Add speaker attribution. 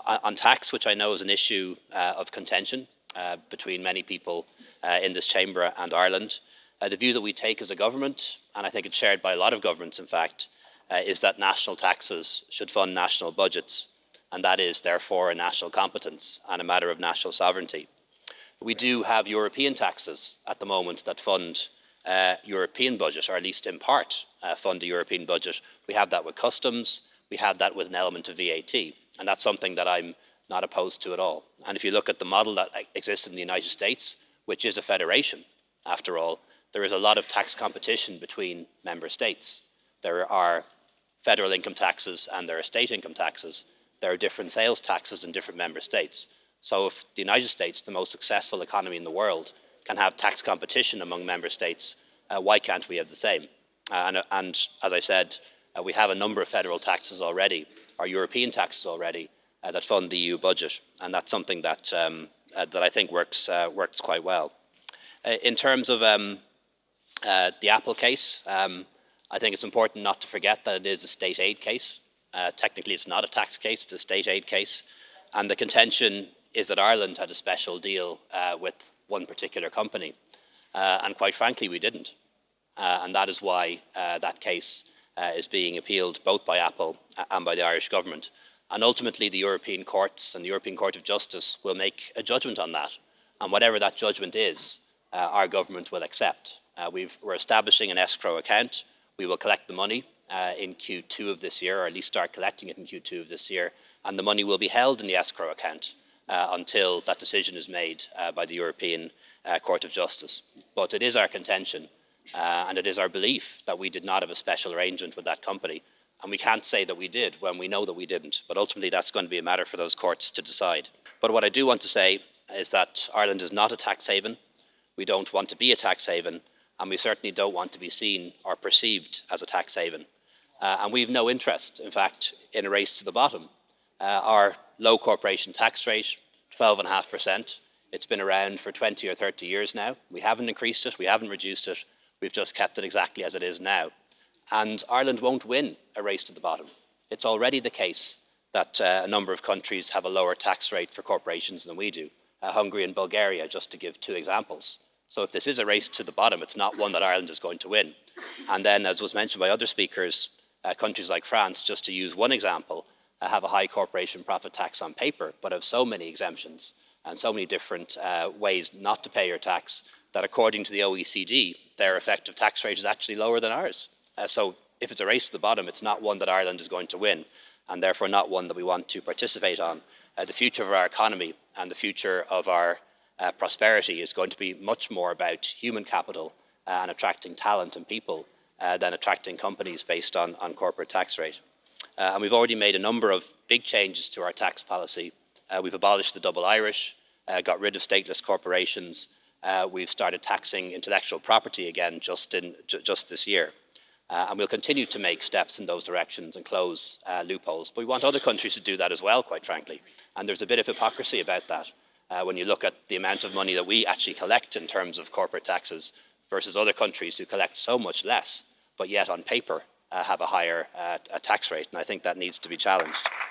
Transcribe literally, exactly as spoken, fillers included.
Speaker 1: on tax, which I know is an issue uh, of contention uh, between many people uh, in this chamber and Ireland, uh, the view that we take as a government, and I think it's shared by a lot of governments in fact, uh, is that national taxes should fund national budgets, and that is therefore a national competence and a matter of national sovereignty. We do have European taxes at the moment that fund uh, European budget, or at least in part uh, fund the European budget. We have that with customs, we have that with an element of V A T, and that's something that I'm not opposed to at all. And if you look at the model that exists in the United States, which is a federation, after all, there is a lot of tax competition between member states. There are federal income taxes and there are state income taxes. There are different sales taxes in different member states. So if the United States, the most successful economy in the world, can have tax competition among member states, uh, why can't we have the same? Uh, and, and as I said, uh, we have a number of federal taxes already, or European taxes already, uh, that fund the E U budget, and that's something that um, uh, that I think works uh, works quite well. Uh, in terms of um, uh, the Apple case, um, I think it's important not to forget that it is a state aid case. Uh, technically, it's not a tax case; it's a state aid case, and the contention is that Ireland had a special deal uh, with one particular company. Uh, and quite frankly, we didn't. Uh, and that is why uh, that case uh, is being appealed both by Apple and by the Irish government. And ultimately, the European courts and the European Court of Justice will make a judgment on that. And whatever that judgment is, uh, our government will accept. Uh, we've, we're establishing an escrow account. We will collect the money uh, in Q two of this year, or at least start collecting it in Q two of this year. And the money will be held in the escrow account Uh, until that decision is made uh, by the European uh, Court of Justice. But it is our contention uh, and it is our belief that we did not have a special arrangement with that company. And we can't say that we did when we know that we didn't. But ultimately, that's going to be a matter for those courts to decide. But what I do want to say is that Ireland is not a tax haven. We don't want to be a tax haven. And we certainly don't want to be seen or perceived as a tax haven. Uh, and we have no interest, in fact, in a race to the bottom. Uh, our low corporation tax rate, twelve point five percent. It's been around for twenty or thirty years now. We haven't increased it, we haven't reduced it, we've just kept it exactly as it is now. And Ireland won't win a race to the bottom. It's already the case that uh, a number of countries have a lower tax rate for corporations than we do. Uh, Hungary and Bulgaria, just to give two examples. So if this is a race to the bottom, it's not one that Ireland is going to win. And then, as was mentioned by other speakers, uh, countries like France, just to use one example, Uh, have a high corporation profit tax on paper, but have so many exemptions and so many different uh, ways not to pay your tax that according to the O E C D, their effective tax rate is actually lower than ours. Uh, so if it's a race to the bottom, it's not one that Ireland is going to win, and therefore not one that we want to participate on. Uh, the future of our economy and the future of our uh, prosperity is going to be much more about human capital uh, and attracting talent and people uh, than attracting companies based on, on corporate tax rate. Uh, and we've already made a number of big changes to our tax policy. Uh, we've abolished the double Irish, uh, got rid of stateless corporations. Uh, we've started taxing intellectual property again just, in, ju just this year. Uh, and we'll continue to make steps in those directions and close uh, loopholes. But we want other countries to do that as well, quite frankly. And there's a bit of hypocrisy about that uh, when you look at the amount of money that we actually collect in terms of corporate taxes versus other countries who collect so much less, but yet on paper, Uh, have a higher uh, a tax rate, and I think that needs to be challenged.